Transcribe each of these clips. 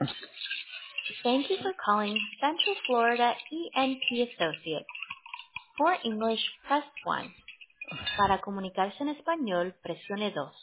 Thank you for calling Central Florida ENT Associates. For English, press 1. Para comunicarse en español, presione 2.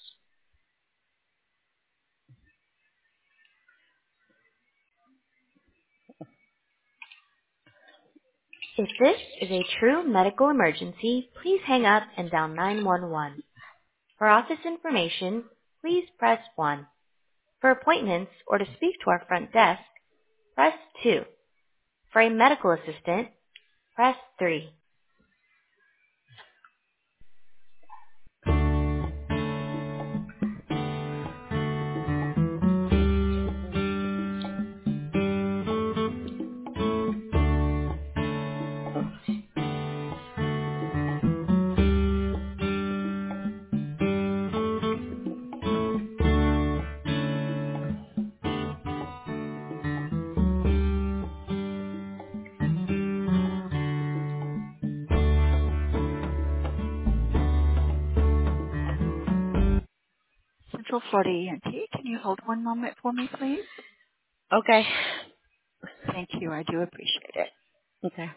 If this is a true medical emergency, please hang up and dial 911. For office information, please press 1. For appointments or to speak to our front desk, press 2. For a medical assistant, press 3. Central Florida ENT, can you hold one moment for me, please? Okay. Thank you. I do appreciate it. Okay.